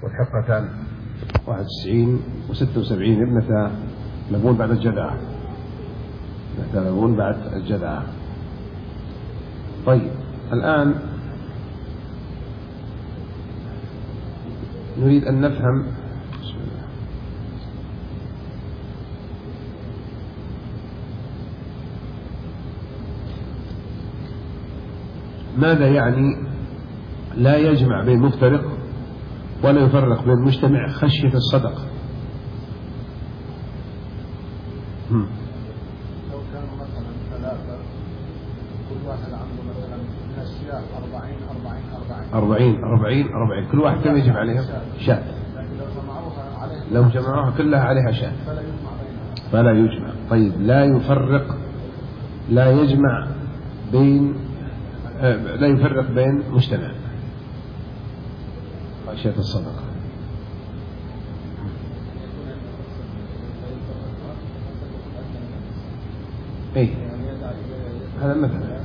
والحقتان 91 و76 ابنة لبون بعد الجذعة. ابنة لبون بعد الجذعة. طيب الآن نريد أن نفهم ماذا يعني لا يجمع بين مفترق ولا يفرق بين مجتمع خشية الصدقة. لو كانوا مثلا ثلاثة كل واحد عنده مثلا من الشياه 40 كل واحد كم يجب عليها شاة. لو جمعوها كلها عليها شاة فلا يجمع. طيب لا يفرق، لا يجمع بين، لا يفرق بين مجتمع خشية الصدقة. اي هذا مثلا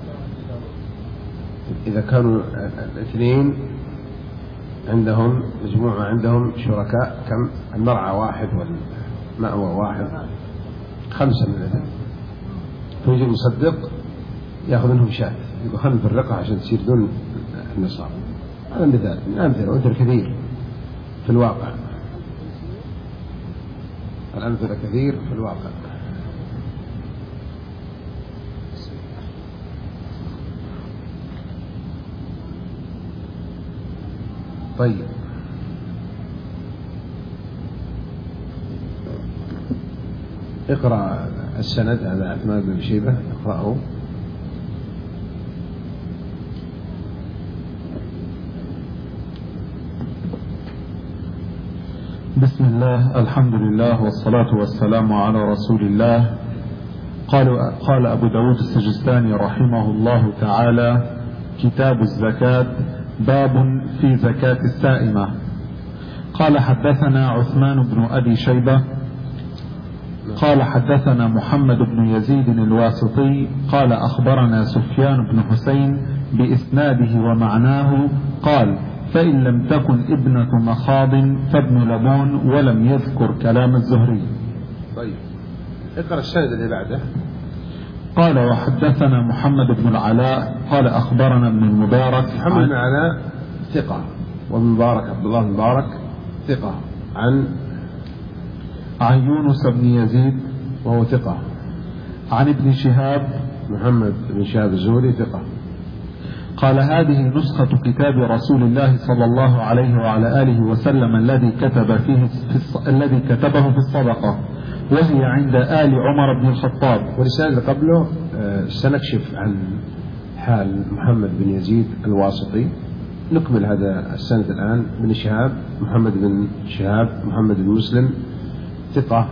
إذا كانوا الاثنين عندهم مجموعة، عندهم شركاء، كم المرعى واحد والمأوى واحد، 5 من الاثنين، فيجي المصدق يأخذ منهم شاة، يقول خلنا نفرقها عشان تصير دون النصاب. هذا مثال من أمثلة، وأمثلة كثير في الواقع، الأمثلة كثير في الواقع. طيب اقرأ السند هذا عثمان بن شيبة، اقرأه. بسم الله، الحمد لله، والصلاة والسلام على رسول الله. قال أبو داود السجستاني رحمه الله تعالى: كتاب الزكاة، باب في زكاة السائمة. قال حدثنا عثمان بن أبي شيبة قال حدثنا محمد بن يزيد الواسطي قال أخبرنا سفيان بن حسين بإسناده ومعناه قال: فإن لم تكن ابنة مخاض فابن لبون، ولم يذكر كلام الزهري. طيب اقرأ السند اللي بعده. قال وحدثنا محمد بن العلاء قال أخبرنا ابن المبارك. محمد بن العلاء ثقة، والمبارك عبد الله المبارك ثقة، عن يونس بن يزيد وهو ثقة، عن ابن شهاب محمد بن شهاب الزهري ثقة. قال: هذه نسخة كتاب رسول الله صلى الله عليه وعلى آله وسلم الذي كتبه في الصدقة، وهي عند آل عمر بن الخطاب. والرسالة اللي قبله سنكشف عن حال محمد بن يزيد الواسطي. نكمل هذا السند الآن. بن شهاب محمد بن شهاب محمد بن مسلم ثقة،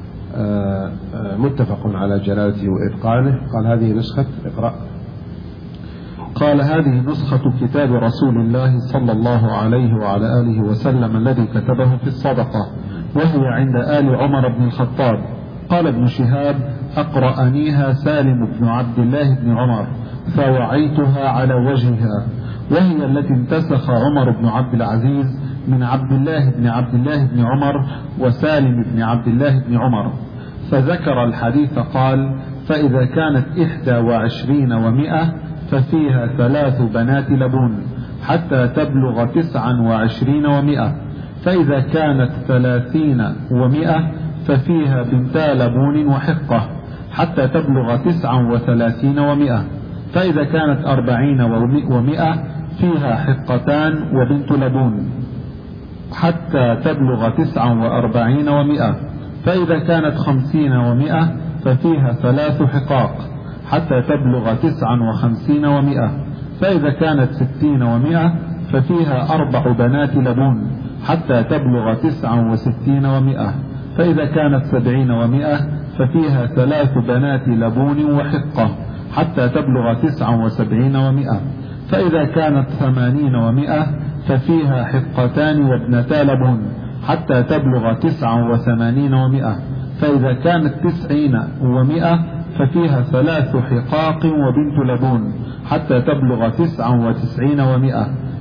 متفق على جلالته وإتقانه. قال هذه نسخة، اقرأ. قال: هذه نسخة كتاب رسول الله صلى الله عليه وعلى آله وسلم الذي كتبه في الصدقة، وهي عند آل عمر بن الخطاب. قال ابن شهاب: أقرأنيها سالم بن عبد الله بن عمر فوعيتها على وجهها، وهي التي انتسخ عمر بن عبد العزيز من عبد الله بن عمر وسالم بن عبد الله بن عمر. فذكر الحديث قال: فإذا كانت 21 و100 ففيها 3 بنات لبون حتى تبلغ 29 و100، فإذا كانت 30 و100 ففيها بنتا لبون وحقة حتى تبلغ 39 و100، فإذا كانت 40 و100 فيها حقتان وبنت لبون حتى تبلغ 49 و100، فإذا كانت 50 و100 ففيها 3 حقاق حتى تبلغ 59 و100، فإذا كانت 60 و100 ففيها 4 بنات لبون حتى تبلغ 69 و100، فإذا كانت 70 و100 ففيها 3 بنات لبون وحقة حتى تبلغ 79 و100، فإذا كانت 80 و100 ففيها حقتان وابنتا لبون حتى تبلغ 89 و100، فإذا كانت 90 و100 ففيها 3 حقاق وبنت لبون حتى تبلغ 99 و100،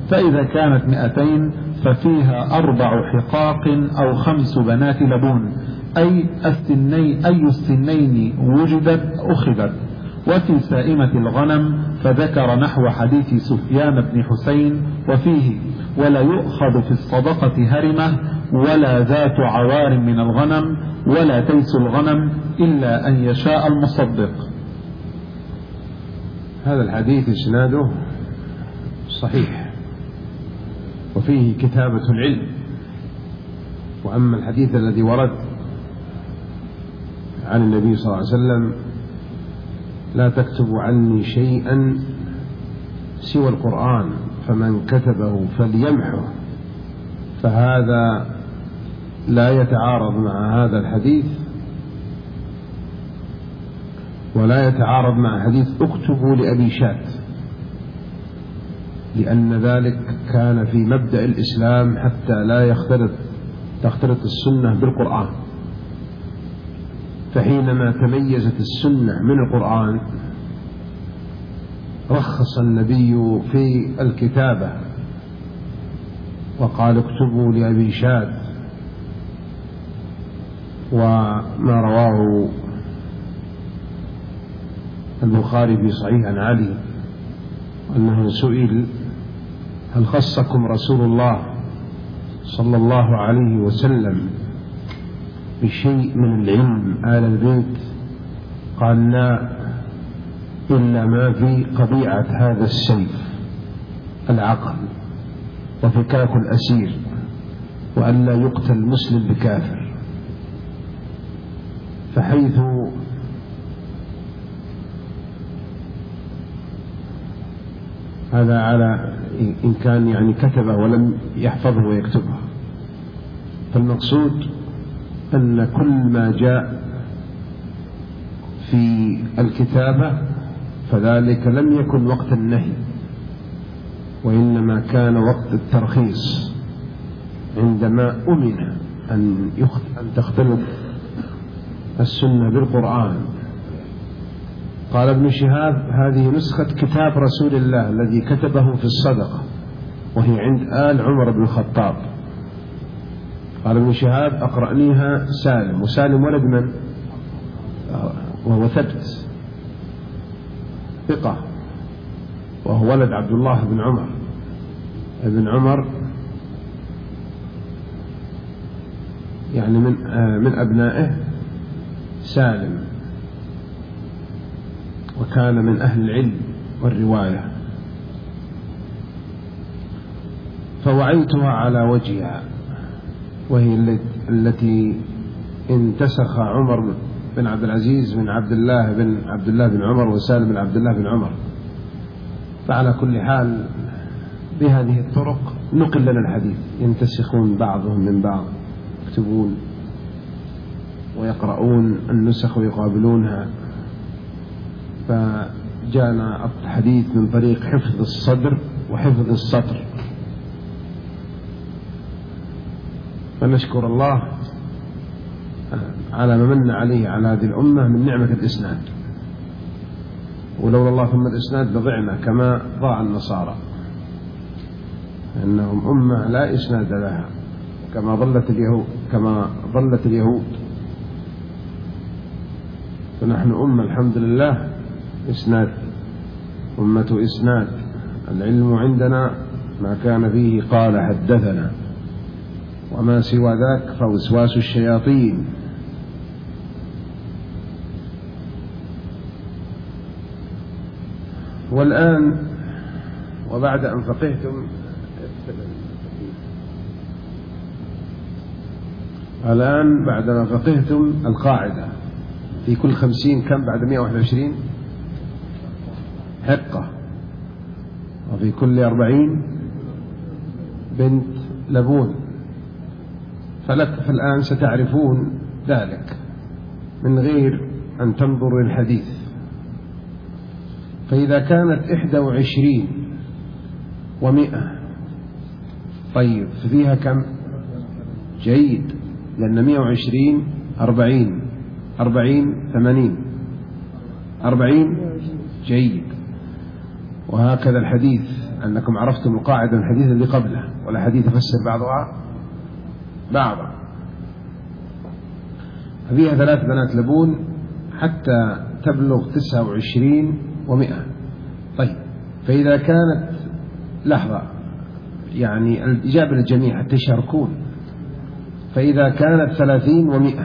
فإذا كانت 200 ففيها 4 حقاق أو 5 بنات لبون، أي السنين وجدت أخذت. وفي سائمة الغنم فذكر نحو حديث سفيان بن حسين وفيه: ولا يؤخذ في الصدقة هرمة ولا ذات عوار من الغنم ولا تيس الغنم إلا أن يشاء المصدق. هذا الحديث إسناده صحيح وفيه كتابة العلم. وأما الحديث الذي ورد عن النبي صلى الله عليه وسلم: لا تكتبوا عني شيئا سوى القرآن فمن كتبه فليمحه، فهذا لا يتعارض مع هذا الحديث ولا يتعارض مع حديث اكتبوا لأبي شات، لأن ذلك كان في مبدأ الإسلام حتى لا تختلط السنة بالقرآن. فحينما تميزت السنة من القرآن رخص النبي في الكتابة وقال: اكتبوا لأبي شات. وما رواه البخاري في صحيح عن علي أنه سئل: هل خصكم رسول الله صلى الله عليه وسلم بشيء من العلم آل البيت؟ قال: لا، إلا ما في قبيعة هذا السيف، العقل وفكاك الأسير، وأن لا يقتل مسلم بكافر. فحيث هذا على إن كان يعني كتبه ولم يحفظه ويكتبه، فالمقصود أن كل ما جاء في الكتابة فذلك لم يكن وقت النهي، وإنما كان وقت الترخيص عندما أمن أن تختلط السنة بالقرآن. قال ابن شهاب: هذه نسخة كتاب رسول الله الذي كتبه في الصدقة، وهي عند آل عمر بن الخطاب. قال ابن شهاب: أقرأنيها سالم، وسالم ولد من؟ وهو ثبت ثقة، وهو ولد عبد الله بن عمر. ابن عمر يعني من أبنائه سالم، وكان من أهل العلم والرواية. فوعيتها على وجهها، وهي التي انتسخ عمر بن عبد العزيز من عبد الله بن عمر، وسالم بن عبد الله بن عمر. فعلى كل حال بهذه الطرق نقل لنا الحديث، ينتسخون بعضهم من بعض، يكتبون ويقرؤون النسخ ويقابلونها. فجاءنا الحديث من طريق حفظ الصدر وحفظ السطر. فنشكر الله على ما من عليه على هذه الأمة من نعمة الإسناد، ولولا الله ثم الإسناد لضعنا كما ضاع النصارى، إنهم أمة لا إسناد لها كما ضلت اليهود. فنحن أمة الحمد لله إسناد، أمة إسناد. العلم عندنا ما كان فيه قال حدثنا، وما سوى ذاك فوسواس الشياطين. والآن وبعد أن فقهتم بعدما فقهتم القاعدة في كل 50 كم بعد 121 حقة، وفي كل 40 بنت لبون. فالآن ستعرفون ذلك من غير أن تنظروا الحديث. فإذا كانت 21 و100 طيب فيها كم؟ جيد، لأن 120 40 80 40 جيد. وهكذا الحديث أنكم عرفتم القاعدة من الحديث اللي قبله، ولا حديث يفسر بعضها بعضا. فيها 3 بنات لبون حتى تبلغ 29 و100. طيب فإذا كانت لحظة يعني الإجابة للجميع حتى يشاركون. فإذا كانت 30 و100،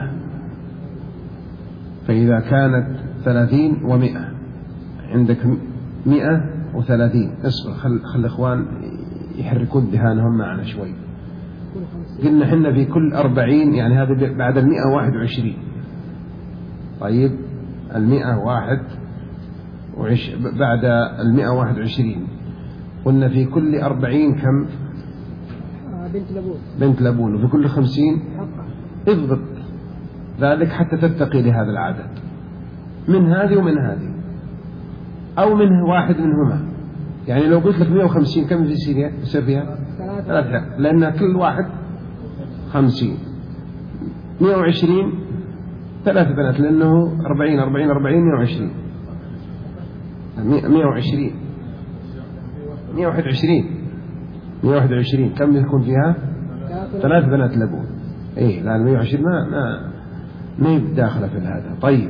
فإذا كانت 30 و100 عندك 130. اصبر خل الإخوان يحركون ذهانهم معنا شوي. قلنا حنا في كل 40 يعني هذا بعد 121. طيب 101 بعد 121 قلنا في كل 40 كم؟ بنت لبون. وفي كل 50 اضبط ذلك حتى تتقي لهذا العدد، من هذه ومن هذه أو من واحد منهما. يعني لو قلت لك 150 كم يصير فيها؟ 3، لأن كل واحد 50. 120 3 بنات، لأنه 40 40 40 120 120 121 كم يكون فيها؟ 3 بنات لبون. إيه لأن 120 ما يداخل في هذا. طيب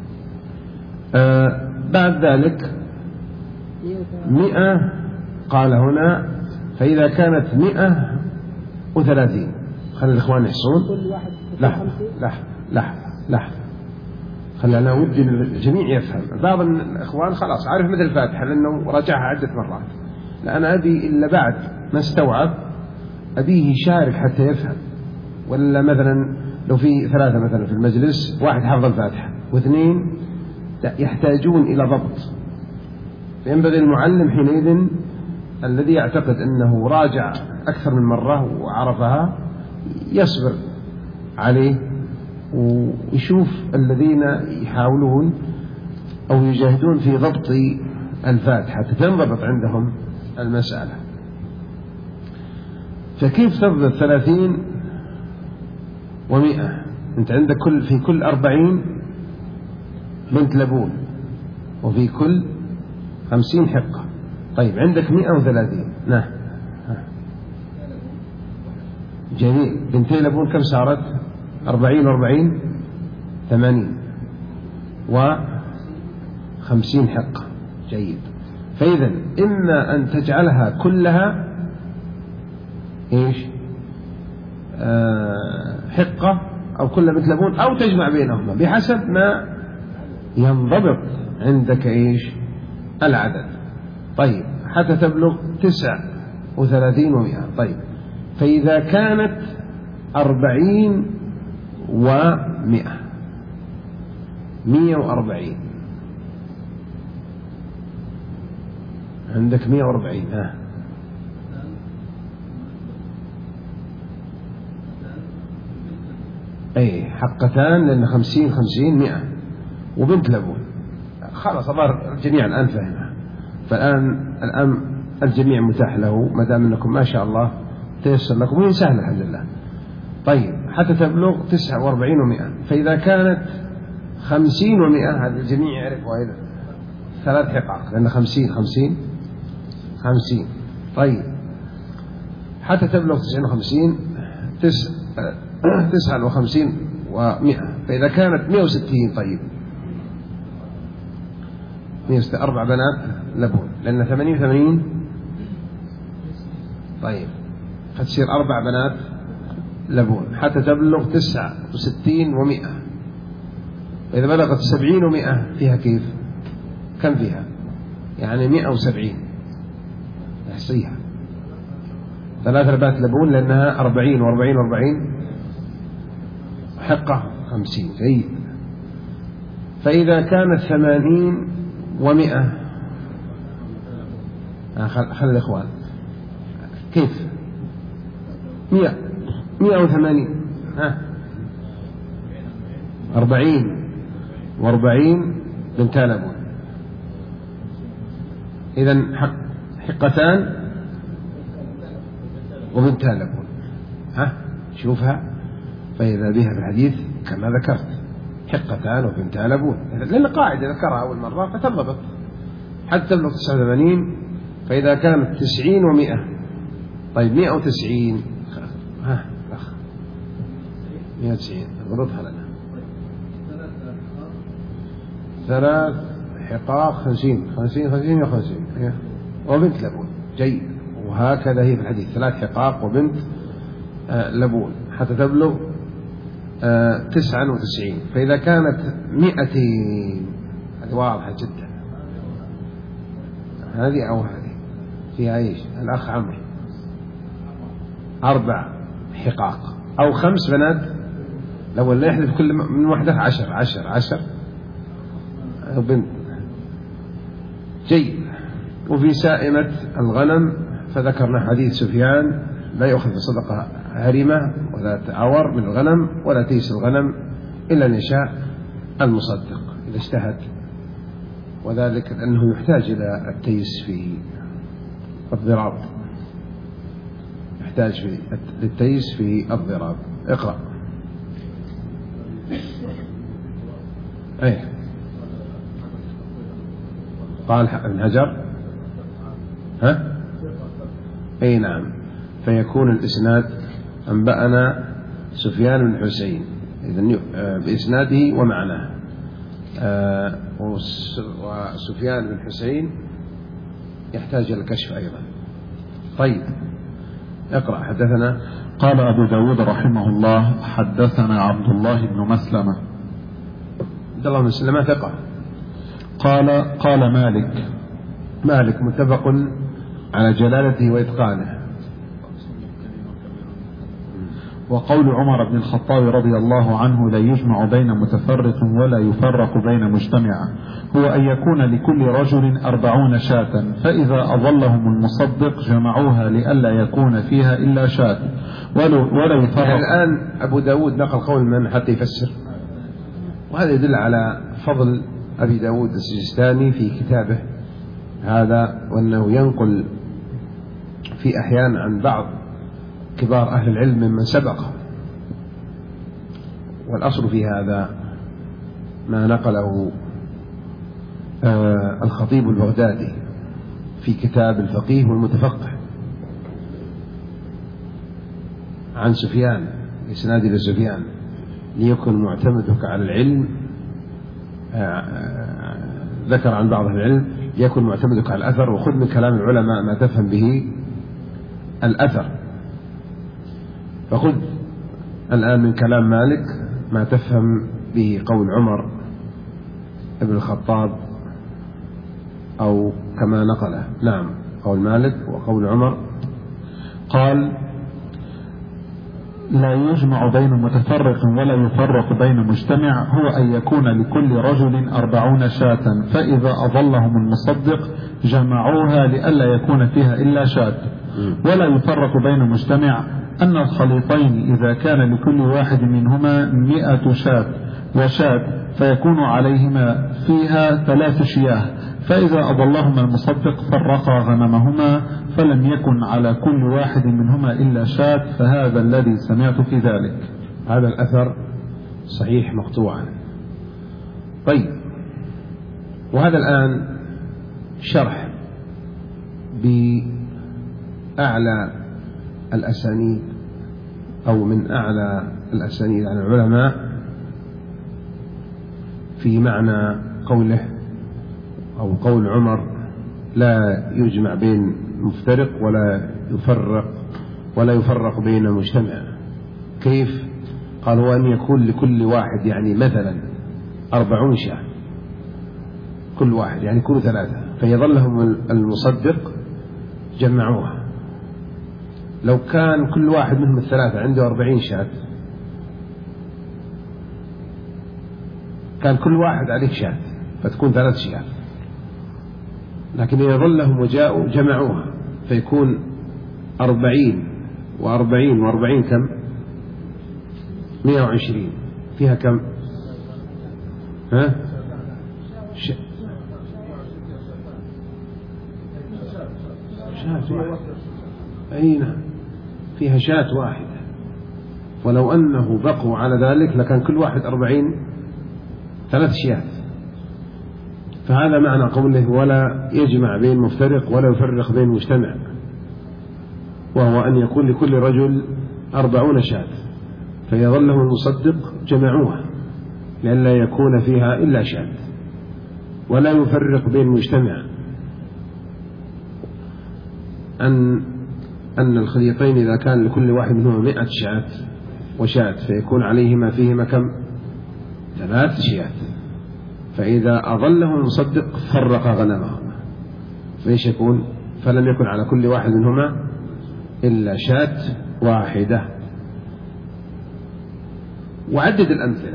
بعد ذلك 100 قال هنا فإذا كانت 130. خلي الإخوان يحصون. لحظة خلي أنا ودي الجميع يفهم. بعض الإخوان خلاص عارف مثل الفاتحة لأنه راجعها عدة مرات. لا أنا أبي إلا بعد ما استوعب أبيه يشارك حتى يفهم. ولا مثلا لو في 3 مثلا في المجلس، واحد حفظ الفاتحة و2 يحتاجون إلى ضبط، فينبغي المعلم حينئذ الذي يعتقد أنه راجع أكثر من مرة وعرفها يصبر عليه ويشوف الذين يحاولون أو يجاهدون في ضبط الفاتحة تنضبط عندهم المسألة. فكيف تضبط 30 و100؟ أنت عندك في كل 40 بنت لبون، وفي كل 50 حقة. طيب عندك 130. نعم جميل. بنتين لبون كم صارت؟ 40 و40 80 و50 حقة. جيد. فإذا إما أن تجعلها كلها إيش حقة أو كل بنت لبون، أو تجمع بينهما بحسب ما ينضبط عندك إيش العدد. طيب حتى تبلغ 39 و100. طيب فإذا كانت 40 و100 140 عندك 140. أي حقتان لأن 50 50 100 وبنت لبون. خلاص صار الجميع الآن فهمها. فالآن الجميع متاح له ما دام أنكم ما شاء الله تيسر لكم وهي سهلة الحمد لله. طيب حتى تبلغ 49 و100. فإذا كانت 50 و100 هذا الجميع يعرفوا أيضا 3 حقق لأن 50 50 50. طيب حتى تبلغ 59 59 و100. فإذا كانت 160 طيب 4 بنات لبون لأن 80 80. طيب فتصير 4 بنات لبون حتى تبلغ 69 و100. إذا بلغت 70 و100 فيها كيف؟ كم فيها؟ يعني 170 تحصيها 3 بنات لبون لأنها 40 و40 و40 حقة 50. جيد. فإذا كانت 80 و100 خلي الإخوان كيف 180 40 و40 بنتا لبون. إذن حقتان وبنتا لبون. شوفها. فإذا بها في الحديث كما ذكرت حقتان وبنتا لبون، لأن قاعدة ذكرها أول مرة فتضبط حتى تبلغ 89 فإذا كانت 90 و100، طيب 190 190 اضبطها لنا. 3 حقاق 50 50 50 50 وبنت لبون. جيد. وهكذا هي في الحديث 3 حقاق وبنت لبون حتى تبلغ 99. فإذا كانت 200 هذه واضحة جدا. هذه أو هذه فيها إيش؟ الأخ عمرو 4 حقاق أو 5 بنات لو اللي يحدث كل من وحدة 10 بنت. جيد. وفي سائمة الغنم فذكرنا حديث سفيان لا يأخذ بصدقة هرمة ولا تعور من الغنم ولا تيس الغنم إلا أن يشاء المصدق إذا اجتهد، وذلك لأنه يحتاج إلى التيس في الضراب، يحتاج للتيس في الضراب. اقرأ. أيه قال ابن حجر ها؟ أي نعم. فيكون الإسناد أنبأنا سفيان بن حسين إذن بإسناده ومعناه، وسفيان بن حسين يحتاج إلى الكشف أيضا. طيب اقرأ. حدثنا. قال أبو داود رحمه الله حدثنا عبد الله بن مسلمة. عبد الله بن مسلمة ثقة. قال مالك متفق على جلالته وإتقانه. وقول عمر بن الخطاب رضي الله عنه لا يجمع بين متفرق ولا يفرق بين مجتمع هو أن يكون لكل رجل 40 شاة، فإذا أظلهم المصدق جمعوها لئلا يكون فيها إلا شاة ولا يفرق. الآن أبو داود نقل قول من حتى يفسر، وهذا يدل على فضل أبي داود السجستاني في كتابه هذا، وأنه ينقل في أحيان عن بعض كبار أهل العلم ممن سبقه. والأصل في هذا ما نقله الخطيب البغدادي في كتاب الفقيه والمتفقه عن سفيان، إسناد إلى سفيان: ليكن معتمدك على العلم، ذكر عن بعض أهل العلم: ليكن معتمدك على الأثر، وخذ من كلام العلماء ما تفهم به الأثر. فخذ الآن من كلام مالك ما تفهم به قول عمر ابن الخطاب، أو كما نقله. نعم، قول مالك وقول عمر. قال: لا يجمع بين متفرق ولا يفرق بين مجتمع هو أن يكون لكل رجل 40 شاة، فإذا أظلهم المصدق جمعوها لئلا يكون فيها إلا شاة. ولا يفرق بين مجتمع أن الخليطين إذا كان لكل واحد منهما 100 شاة وشاة فيكون عليهما فيها 3 شياه، فإذا أضلهما المصدق فرقا غنمهما فلم يكن على كل واحد منهما إلا شاة، فهذا الذي سمعت في ذلك. هذا الأثر صحيح مقطوعا. طيب، وهذا الآن شرح بأعلى الأسانيد أو من أعلى الأسانيد عن العلماء في معنى قوله أو قول عمر: لا يجمع بين مفترق ولا يفرق بين مجتمع. كيف؟ قال: هو أن يكون لكل واحد، يعني مثلا 40 شاة، كل واحد يعني كل 3، فيظلهم المصدق جمعوها. لو كان كل واحد منهم الثلاثة عنده 40 شاة، كان كل واحد عليه شاة، فتكون 3 شياه. لكن إذا ظلهم وجاءوا جمعوها فيكون 40 و40 كم؟ 120. فيها كم؟ ها؟ شاة واحدة. أي نعم، فيها شاة واحدة. ولو أنه بقوا على ذلك لكان كل واحد 40 3 شياه، فهذا معنى قوله ولا يجمع بين مفترق ولا يفرق بين مجتمع، وهو أن يكون لكل رجل 40 شاة، فإذا ظلهم المصدق جمعوها لئلا يكون فيها إلا شاة، ولا يفرق بين مجتمع، أن الخليطين إذا كان لكل واحد منهما 100 شاة وشاة فيكون عليهما فيهما كم؟ 3 شيات، فإذا أظلهم المصدق فرق غنمهما، فإيش يكون؟ فلم يكن على كل واحد منهما إلا شاة واحدة. وعدد الأمثلة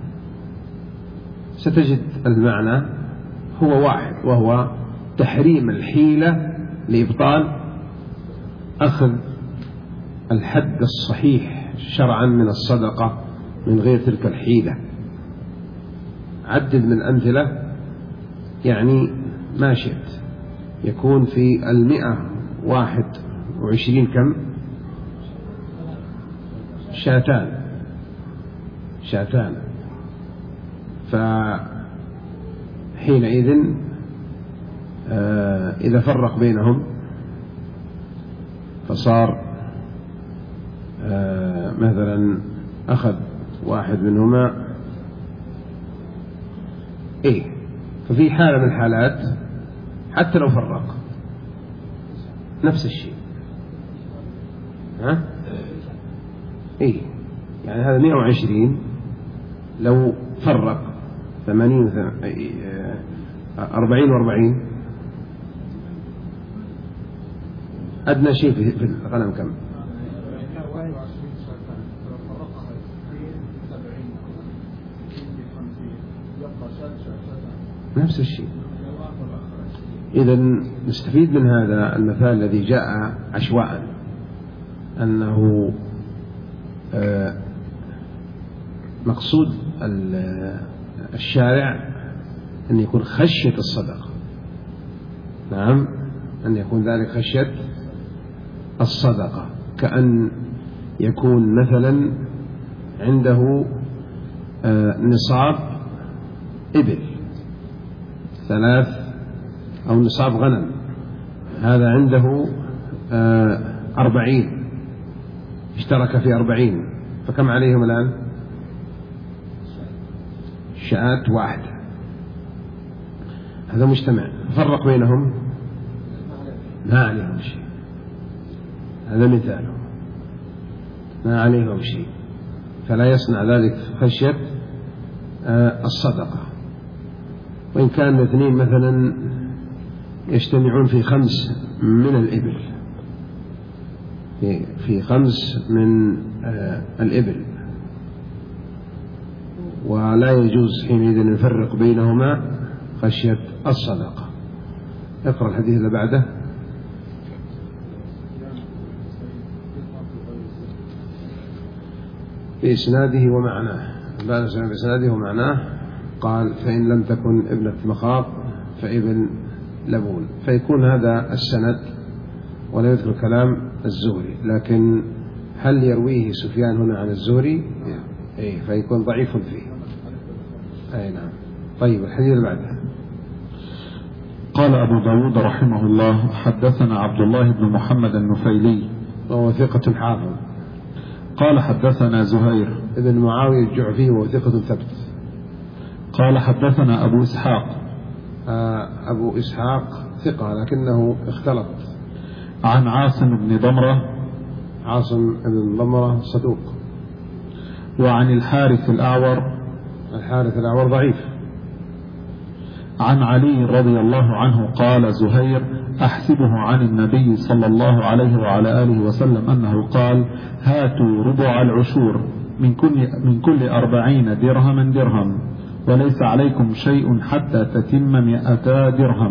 ستجد المعنى هو واحد، وهو تحريم الحيلة لإبطال أخذ الحد الصحيح شرعا من الصدقة من غير تلك الحيلة. عدد من الأمثلة يعني ما شئت، يكون في 121 كم؟ شاتان، فحينئذ إذا فرق بينهم فصار مثلا أخذ واحد منهما ففي حالة من الحالات حتى لو فرق نفس الشيء، يعني هذا 120 لو فرق 80 40 و40 أدنى شيء في الغنم كم؟ نفس الشيء. إذا نستفيد من هذا المثال الذي جاء عشواء أنه مقصود الشارع أن يكون خشية الصدقة، نعم، أن يكون ذلك خشية الصدقة، كأن يكون مثلا عنده نصاب إبل 3 أو نصاب غنم، هذا عنده 40 اشترك في 40، فكم عليهم الآن؟ شاة واحدة، هذا مجتمع، فرق بينهم ما عليهم شيء، هذا مثاله ما عليهم شيء، فلا يصنع ذلك خشية الصدقة. وإن كان 2 مثلا يجتمعون في 5 من الإبل، في 5 من الإبل، ولا يجوز حينئذ أن يفرق بينهما خشية الصدقة. اقرأ الحديث اللي بعده. بإسناده ومعناه، بعد بإسناده ومعناه قال فإن لم تكن ابنة مخاض فابن لبون، فيكون هذا السند ولا يذكر كلام الزهري، لكن هل يرويه سفيان هنا عن الزهري؟ فيكون ضعيف فيه. نعم. طيب الحديث اللي بعده. قال أبو داود رحمه الله حدثنا عبد الله بن محمد النفيلي وهو ثقة حافظ. قال حدثنا زهير ابن معاوية الجعفي وهو ثقة ثبت. قال حدثنا أبو إسحاق. أبو إسحاق ثقة لكنه اختلط. عن عاصم بن ضمرة. عاصم بن ضمرة صدوق. وعن الحارث الأعور. الحارث الأعور ضعيف. عن علي رضي الله عنه قال زهير أحسبه عن النبي صلى الله عليه وعلى آله وسلم أنه قال هاتوا ربع العشور من كل 40 درهما درهم، وليس عليكم شيء حتى تتم 200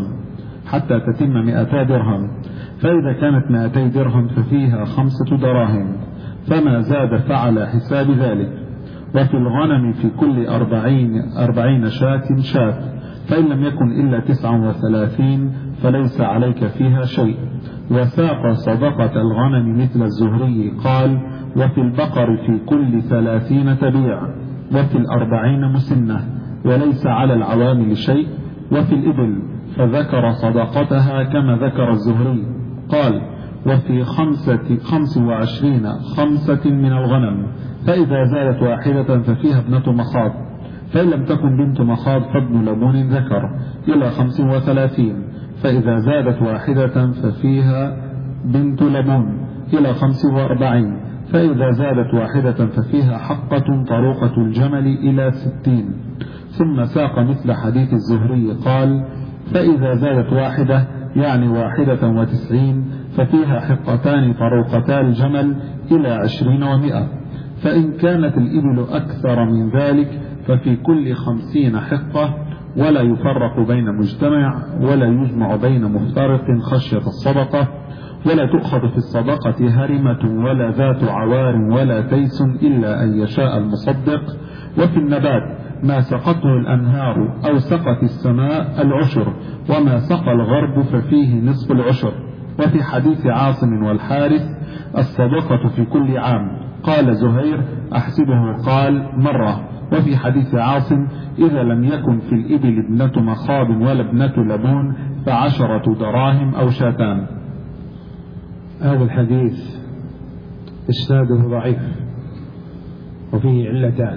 درهم، فإذا كانت 200 درهم ففيها 5 دراهم، فما زاد فعلى حساب ذلك. وفي الغنم في كل 40 شاة، فإن لم يكن إلا 39 فليس عليك فيها شيء. وساق صدقة الغنم مثل الزهري قال وفي البقر في كل 30 تبيع، وفي 40 مسنة، وليس على العوامل شيء وفي الإبل فذكر صدقتها كما ذكر الزهري. قال: وفي 25 خمسة من الغنم، فإذا زادت واحدة ففيها ابنة مخاض، فإن لم تكن بنت مخاض فابن لبون ذكر، إلى 35، فإذا زادت واحدة ففيها بنت لبون، إلى 45، فإذا زادت واحدة ففيها حقة طروقة الجمل، إلى 60. ثم ساق مثل حديث الزهري قال: فإذا زادت واحدة يعني 91 ففيها حقتان طروقتا الجمل، إلى 20 و100. فإن كانت الإبل أكثر من ذلك ففي كل 50 حقة، ولا يفرق بين مجتمع ولا يجمع بين مفترق خشية الصدقة، ولا تؤخذ في الصدقة هرمة ولا ذات عوار ولا تيس إلا أن يشاء المصدق. وفي النبات ما سقته الأنهار أو سقت السماء العشر، وما سقى الغرب ففيه نصف العشر. وفي حديث عاصم والحارث الصدقة في كل عام. قال زهير: أحسبه قال مرة. وفي حديث عاصم: إذا لم يكن في الإبل ابنة مخاض ولا ابنة لبون ف10 دراهم أو شاتان. هذا الحديث إسناده ضعيف وفيه علتان.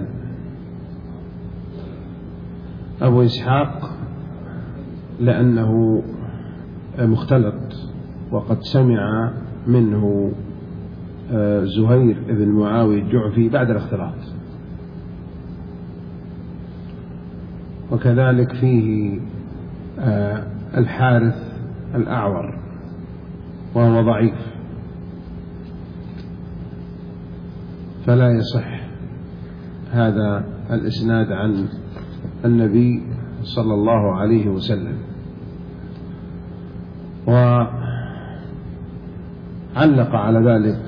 أبو إسحاق لأنه مختلط، وقد سمع منه زهير بن معاوية الجعفي بعد الاختلاط. وكذلك فيه الحارث الأعور وهو ضعيف، فلا يصح هذا الإسناد عن النبي صلى الله عليه وسلم. وعلق على ذلك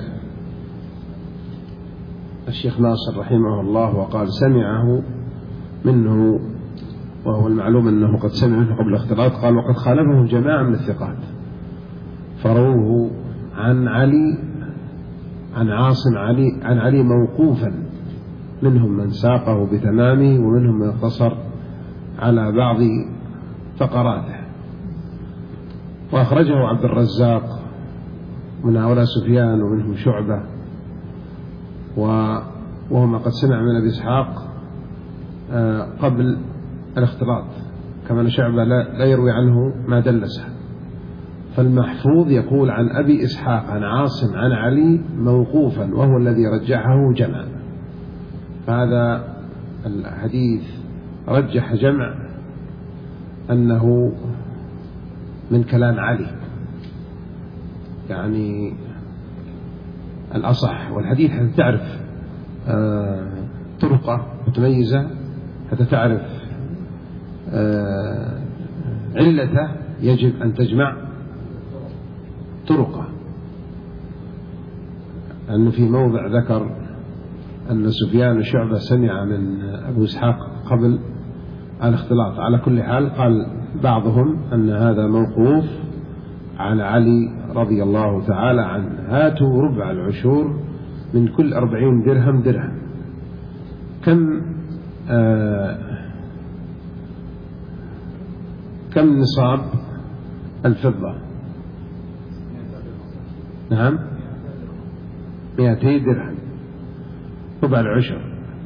الشيخ ناصر رحمه الله وقال: سمعه منه، وهو المعلوم أنه قد سمع منه قبل الاختلاط. قال: وقد خالفه جماعة من الثقات فروه عن علي، عن عاصم عن علي موقوفا، منهم من ساقه بتمامه ومنهم من اقتصر على بعض فقراته. وأخرجه عبد الرزاق من هؤلاء سفيان ومنهم شعبة، وهما قد سمع من أبي إسحاق قبل الاختلاط، كما أن شعبة لا يروي عنه ما دلسه. فالمحفوظ يقول عن أبي إسحاق عن عاصم عن علي موقوفا، وهو الذي رجحه جمع. فهذا الحديث رجح جمع أنه من كلام علي، يعني الأصح. والحديث حتى تعرف طرقة متميزة، حتى تعرف علته، يجب أن تجمع طرقة. أنه في موضع ذكر أن سفيان وشعبة سمع من أبو إسحاق قبل الاختلاط. على كل حال قال بعضهم أن هذا موقوف على علي رضي الله تعالى عنه: هاتوا ربع العشور من كل 40 درهم درهم. كم نصاب الفضة؟ نعم 200 درهم ربع العشر.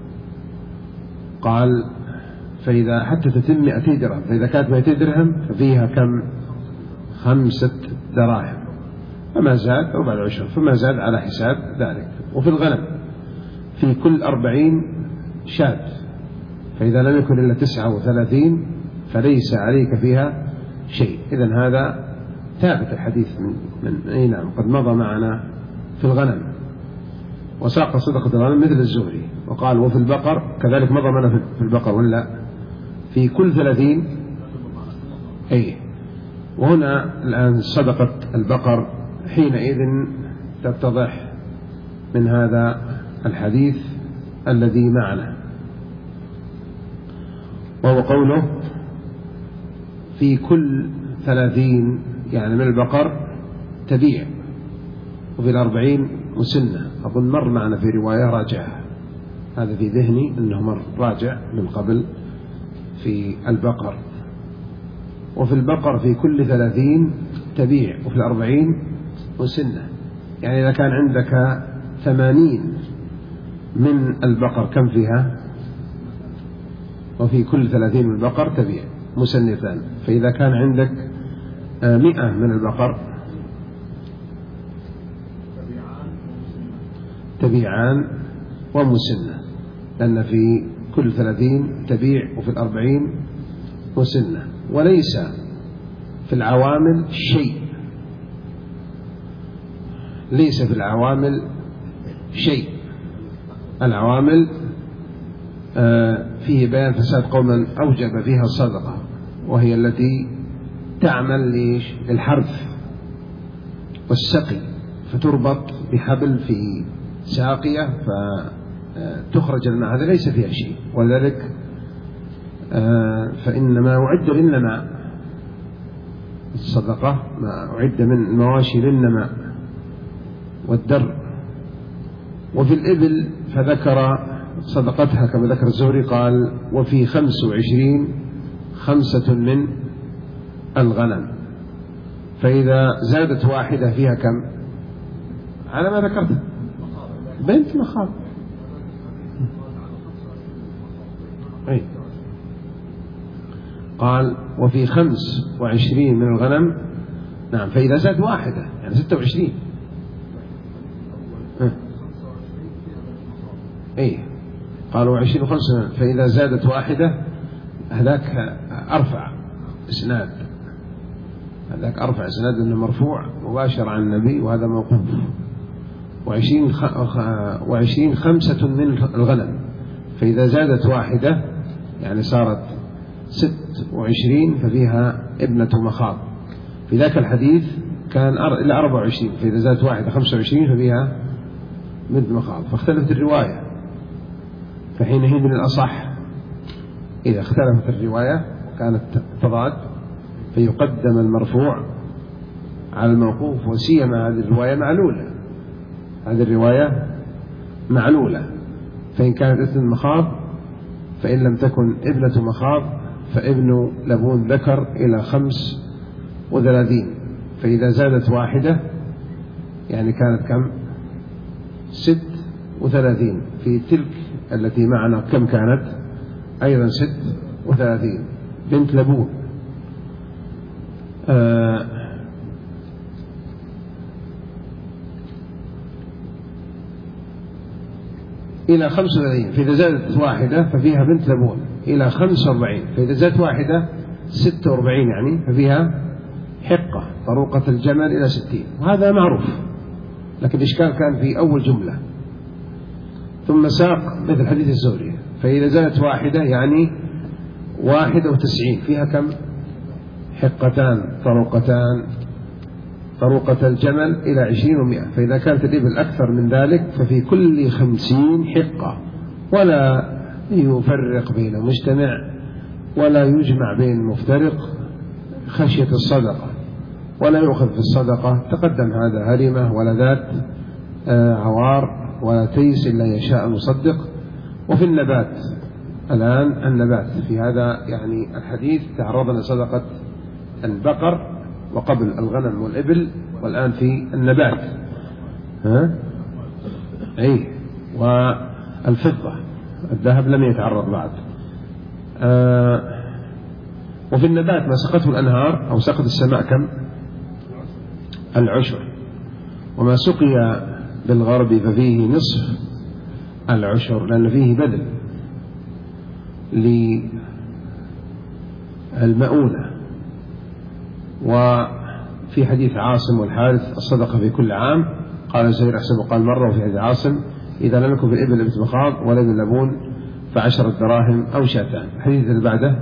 قال: فإذا حتى تتم 200 درهم، فإذا كانت 200 درهم ففيها كم؟ 5 دراهم، فما زاد ربع العشر، فما زاد على حساب ذلك. وفي الغنم في كل 40 شاة، فإذا لم يكن إلا 39 فليس عليك فيها شيء. إذن هذا ثابت الحديث من أي نعم قد مضى معنا في الغنم. وساق صدقة الغنم مثل الزهري. وقال: وفي البقر كذلك مضى معنا في البقر ولا في كل 30. أي وهنا الآن صدقة البقر حينئذ تتضح من هذا الحديث الذي معنا، وهو قوله في كل 30، يعني من البقر تبيع، وفي 40 مسنة. أظن مر معنا في رواية راجعها، هذا في ذهني أنه مر راجع من قبل في البقر. وفي البقر في كل 30 تبيع، وفي 40 مسنة. يعني إذا كان عندك 80 من البقر كم فيها؟ وفي كل 30 من البقر تبيع مسنتان. فإذا كان عندك 100 من البقر تبيعان ومسنة، لأن في كل 30 تبيع وفي 40 مسنة. وليس في العوامل شيء، ليس في العوامل شيء. العوامل فيه بيان فساد قوما أوجب فيها الصدقة، وهي التي تعمل للحرث والسقي، فتربط بحبل في ساقية فتخرج الماء، هذا ليس فيها شيء. ولذلك فإنما أعد للنماء، الصدقة ما أعد من المواشي للنماء والدر. وفي الإبل فذكر صدقتها كما ذكر الزهري، قال وفي 25 5 من الغنم، فإذا زادت واحدة فيها كم؟ على ما ذكرت بنت مخاض. أي قال وفي 25 من الغنم. نعم، فإذا زاد واحدة يعني 26. أي قالوا 20 و5، فإذا زادت واحدة هذاك أرفع إسناد، هذاك أرفع إسناد أنه مرفوع مباشر عن النبي، وهذا موقوف. 20 5 من الغنم، فإذا زادت واحدة يعني صارت 26 ففيها ابنة مخاض. في ذاك الحديث كان إلى 24، فإذا زادت واحدة 25 ففيها بنت مخاض، فاختلفت الرواية. فحينئذ الأصح إذا اختلفت الرواية كانت تضاد فيقدم المرفوع على الموقوف، وسيما هذه الرواية معلولة، هذه الرواية معلولة. فإن كانت ابنة مخاض، فإن لم تكن ابنة مخاض فابن لبون ذكر إلى 35، فإذا زادت واحدة يعني كانت كم؟ 36. في تلك التي معنا كم كانت؟ أيضا 36 بنت لبون. إلى 35، فإذا زادت واحدة ففيها بنت لبون إلى 45، فإذا زادت واحدة 46 يعني ففيها حقة طروقة الجمل إلى 60. وهذا معروف، لكن الإشكال كان في أول جملة. ثم ساق مثل حديث الزهري، فإذا زادت واحدة يعني 91 فيها كم؟ حقتان طروقتان، طروقة الجمل إلى 20 و100. فإذا كانت الإبل أكثر من ذلك ففي كل 50 حقة، ولا يفرق بين مجتمع ولا يجمع بين مفترق خشية الصدقة، ولا يؤخذ في الصدقة تقدم هذا هرمة ولا ذات عوار ولا تيس إلا يشاء المصدق. وفي النبات الآن، النبات في هذا يعني الحديث تعرضنا صدقة البقر وقبل الغنم والإبل، والآن في النبات. أي والفضة، الذهب لم يتعرض بعد. وفي النبات ما سقته الأنهار أو سقط السماء كم؟ العشر. وما سقي بالغرب ففيه نصف العشر، لأن فيه بدل للمؤونة. وفي حديث عاصم والحارث الصدقة في كل عام، قال الزهري أحسن وقال مرة. وفي حديث عاصم إذا لم يكن في الإبل ابنة مخاض ولا ابن لبون ف10 دراهم أو شاتان. الحديث اللي بعده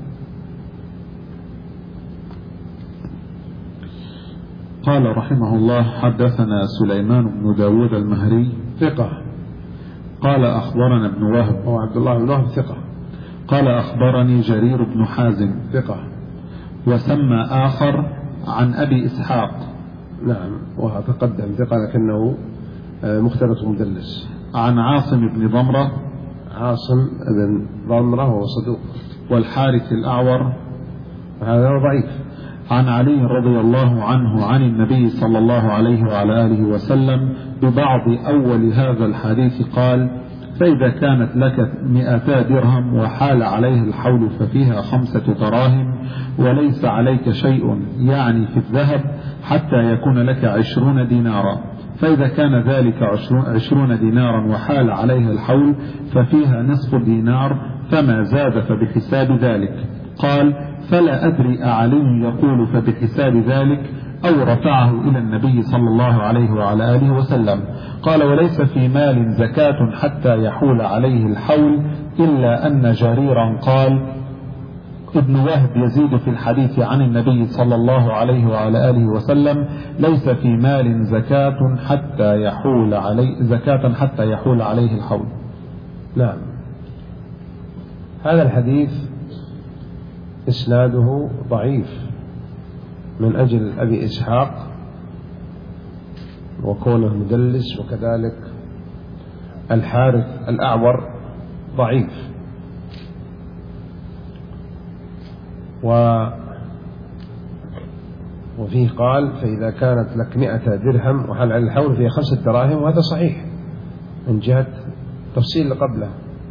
قال رحمه الله حدثنا سليمان بن داود المهري ثقة. قال أخبرنا ابن وهب وعبد الله بن وهب ثقة. قال أخبرني جرير بن حازم ثقة. وسمى آخر عن أبي إسحاق. نعم، وتقدم ثقة لكنه مختلط مدلس. عن عاصم بن ضمرة. عاصم بن ضمرة وهو صدوق. والحارث الأعور. هذا ضعيف. عن علي رضي الله عنه عن النبي صلى الله عليه وعلى آله وسلم ببعض أول هذا الحديث قال: فإذا كانت لك 200 درهم وحال عليه الحول ففيها 5 دراهم وليس عليك شيء، يعني في الذهب، حتى يكون لك 20 دينارا. فإذا كان ذلك 20 دينارا وحال عليه الحول ففيها نصف دينار، فما زاد فبحساب ذلك. قال: فلا أدري أعلي يقول فبحساب ذلك أو رفعه إلى النبي صلى الله عليه وعلى آله وسلم. قال: وليس في مال زكاة حتى يحول عليه الحول، إلا أن جريرا قال: ابن وهب يزيد في الحديث عن النبي صلى الله عليه وعلى آله وسلم: ليس في مال زكاة حتى يحول عليه الحول. نعم. هذا الحديث إسناده ضعيف من أجل أبي إسحاق وكونه مدلس، وكذلك الحارث الأعور ضعيف. وفيه قال: فإذا كانت لك 100 درهم وحال على الحول فيها 5 دراهم، وهذا صحيح من جهة تفصيل اللي قبله.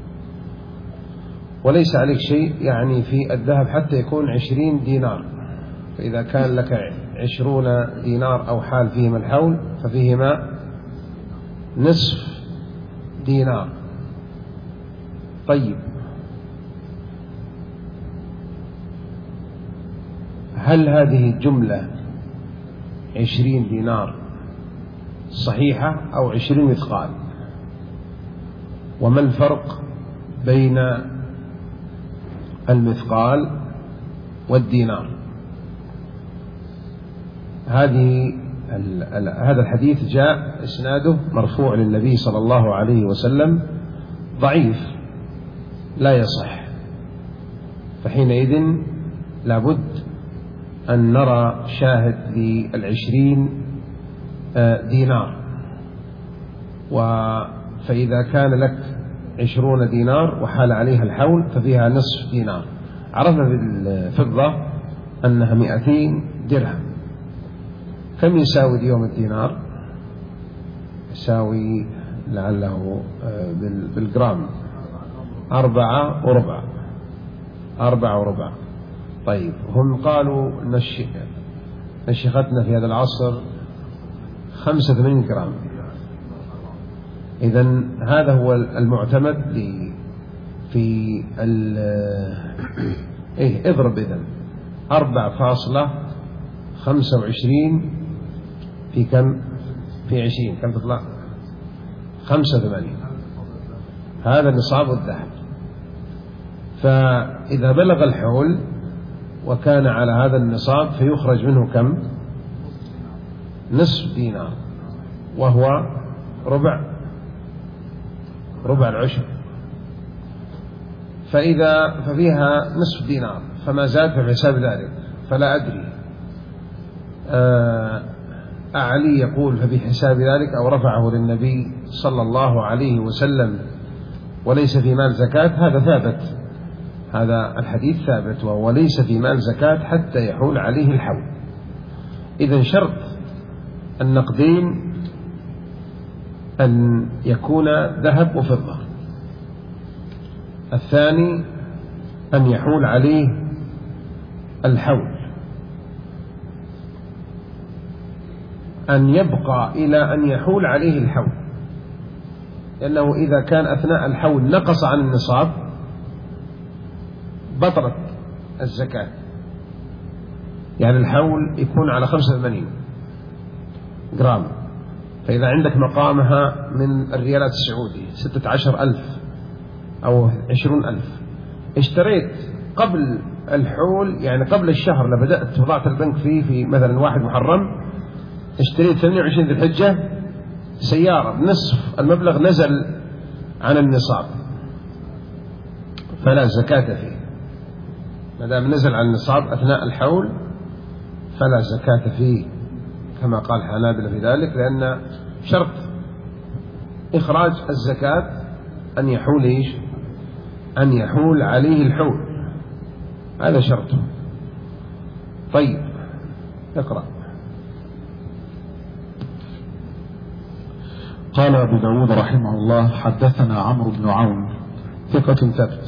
وليس عليك شيء يعني في الذهب حتى يكون 20 دينار. فإذا كان لك 20 دينار أو حال فيهما الحول ففيهما نصف دينار. طيب، هل هذه الجملة 20 دينار صحيحة أو 20 مثقال؟ وما الفرق بين المثقال والدينار؟ هذا الحديث جاء إسناده مرفوع للنبي صلى الله عليه وسلم ضعيف لا يصح، فحينئذ لابد أن نرى شاهد ل20 دينار. فإذا كان لك 20 دينار وحال عليها الحول ففيها نصف دينار. عرفنا بالفضة أنها 200 درهم. كم يساوي اليوم الدينار؟ يساوي لعله بالجرام 4.25. 4.25. طيب، هم قالوا نشختنا في هذا العصر 85 جرام. إذن هذا هو المعتمد في اضرب إذن 4.25 في كم؟ في 20 كم تطلع؟ 85. هذا نصاب الذهب. فإذا بلغ الحول وكان على هذا النصاب فيخرج منه كم؟ نصف دينار، وهو ربع العشر. ففيها نصف دينار، فما زاد فبحساب ذلك. فلا أدري أعلي يقول فبحساب ذلك أو رفعه للنبي صلى الله عليه وسلم وليس في مال زكاة. هذا ثابت، هذا الحديث ثابت، وهو ليس في مال زكاة حتى يحول عليه الحول. إذن شرط النقدين أن يكون ذهب وفضة. الثاني أن يحول عليه الحول، أن يبقى إلى أن يحول عليه الحول، لأنه إذا كان أثناء الحول نقص عن النصاب بطلت الزكاة. يعني الحول يكون على 85 جرام، فإذا عندك مقامها من الريالات السعودي 16,000 أو 20,000، اشتريت قبل الحول يعني قبل الشهر اللي بدأت وضعت البنك فيه في مثلا 1 محرم، اشتريت 28 ذي الحجة سيارة بنصف المبلغ نزل عن النصاب، فلا زكاة فيه. ما دام نزل عن النصاب أثناء الحول فلا زكاة فيه كما قال الحنابلة في ذلك، لأن شرط إخراج الزكاة أن يحول عليه الحول، هذا شرطه. طيب اقرأ. قال أبو داود رحمه الله حدثنا عمرو بن عون ثقة ثبت.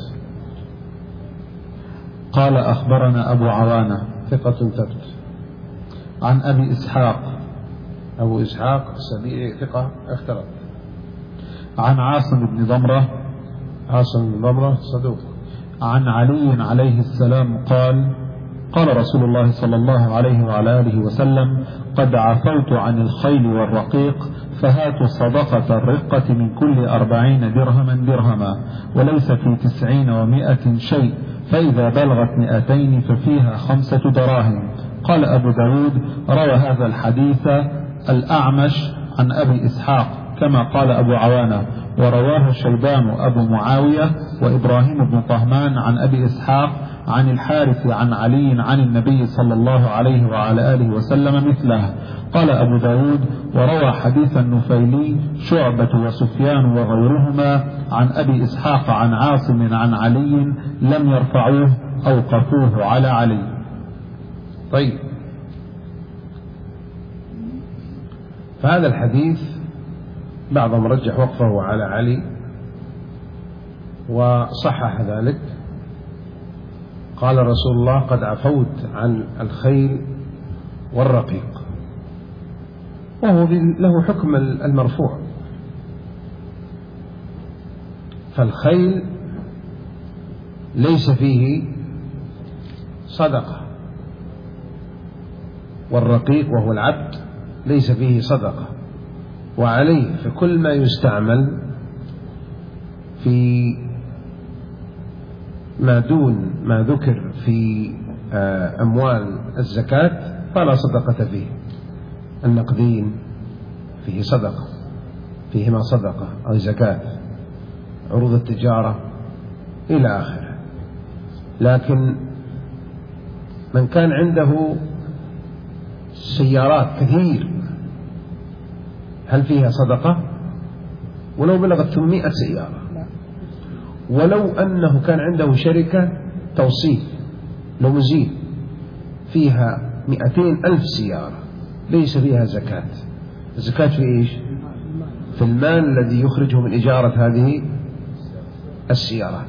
قال أخبرنا أبو عوانة ثقة ثبت. عن أبي إسحاق. أبو إسحاق السبيعي ثقة اختلط. عن عاصم بن ضمرة. عاصم بن ضمرة صدوق. عن علي عليه السلام قال قال رسول الله صلى الله عليه وعلى آله وسلم قد عفوت عن الخيل والرقيق فهاتوا صدقة الرقة من كل 40 درهما درهما وليس في 90 و100 شيء فإذا بلغت 200 ففيها 5 دراهم. قال أبو داود روى هذا الحديث الأعمش عن أبي إسحاق كما قال أبو عوانة ورواه شيبان أبو معاوية وإبراهيم بن طهمان عن أبي إسحاق عن الحارث عن علي عن النبي صلى الله عليه وعلى آله وسلم مثله. قال أبو داود وروى حديث النفيلي شعبة وسفيان وغيرهما عن أبي إسحاق عن عاصم عن علي لم يرفعوه أوقفوه على علي. طيب فهذا الحديث بعضهم رجح وقفه على علي وصحح ذلك. قال رسول الله قد عفوت عن الخيل والرقيق، وهو له حكم المرفوع. فالخيل ليس فيه صدقة، والرقيق وهو العبد ليس فيه صدقة، وعليه فكل ما يستعمل في ما دون ما ذكر في أموال الزكاة فلا صدقة فيه. النقدين فيه صدقة، فيهما صدقة أو زكاة، عروض التجارة إلى آخره. لكن من كان عنده سيارات كثير هل فيها صدقة؟ ولو بلغت 800 سيارة، ولو أنه كان عنده شركة توصيل لومزين فيها 200,000 سيارة ليس فيها زكاة. الزكاة في إيش؟ في المال الذي يخرجه من إجارة هذه السيارات.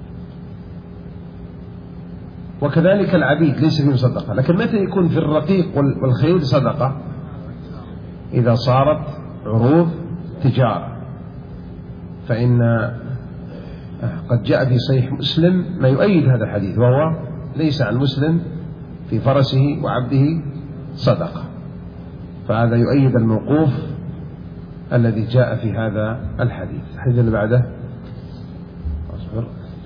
وكذلك العبيد ليس فيه صدقة. لكن متى يكون في الرقيق والخيل صدقة؟ إذا صارت عروض تجارة. فإن قد جاء في صحيح مسلم ما يؤيد هذا الحديث، وهو ليس عن مسلم في فرسه وعبده صدقة. فهذا يؤيد الموقوف الذي جاء في هذا الحديث. الحديث اللي بعده أصبر.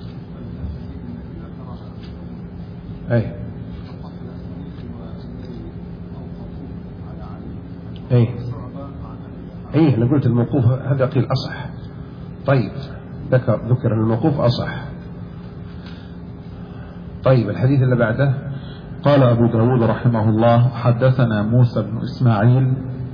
أي أنا قلت الموقوف هذا قيل أصح. طيب ذكر الموقوف أصح. طيب الحديث اللي بعده. قال أبو داود رحمه الله حدثنا موسى بن إسماعيل.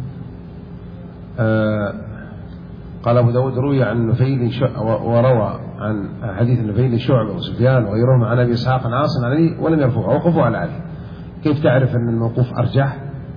قال أبو داود روي عن نفيل وروى عن حديث النفيل شعبة وسفيان وغيرهم عن أبي إسحاق عن عاصم علي ولم يرفعه، وقفوا على علي. كيف تعرف أن الموقوف أرجح؟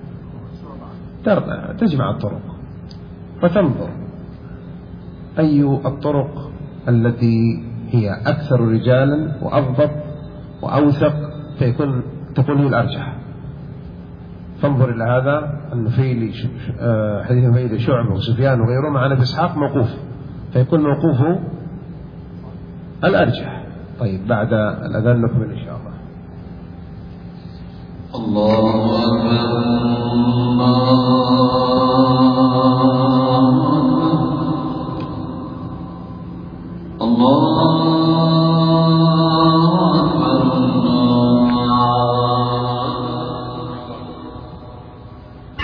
تجمع الطرق فتنظر أي الطرق التي هي أكثر رجالا وأضبط وأوثق تكون هي الأرجح. فانظر إلى هذا النفيل حديث النفيل شعبة وسفيان وغيرهم عن أبي إسحاق موقوف، فيكون موقوفه الأرجح. طيب بعد الأذان نكمل إن شاء الله. الله أكبر.